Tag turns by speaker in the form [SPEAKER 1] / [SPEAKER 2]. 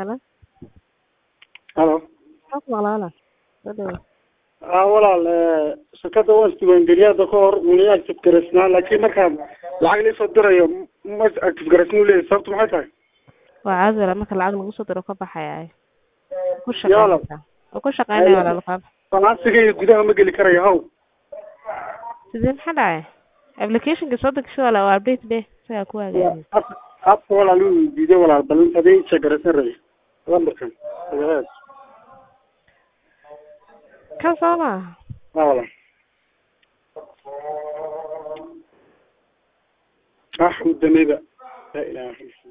[SPEAKER 1] Hello.
[SPEAKER 2] Halo.
[SPEAKER 1] Xog walaala. Dadoo.
[SPEAKER 2] Walaal shirkadda waan isdiiwaangeliyay ka hor weli active gareysnaa laakiin markaan lacag la soo dirayo ma active gareysnuu leeyahay sababtu maxay tahay?
[SPEAKER 1] Waa caadada marka lacag lagu soo diro ka baxaya. Ku
[SPEAKER 2] Yala.
[SPEAKER 1] shaqeynaa. Ku shaqeynaa walaalka.
[SPEAKER 2] Ganacsiga gudaha ma geli karayo haw.
[SPEAKER 1] Sideen xadhay? Application-ka soo degsho wala waa update be saga ku hagaajin.
[SPEAKER 2] Habka walaal uu diiday walaal ballan hadii check gareysan rabay. Lambarkan. Walaal.
[SPEAKER 1] Kan sama.
[SPEAKER 2] Walaal. Ahmed Damiba. La ilaaha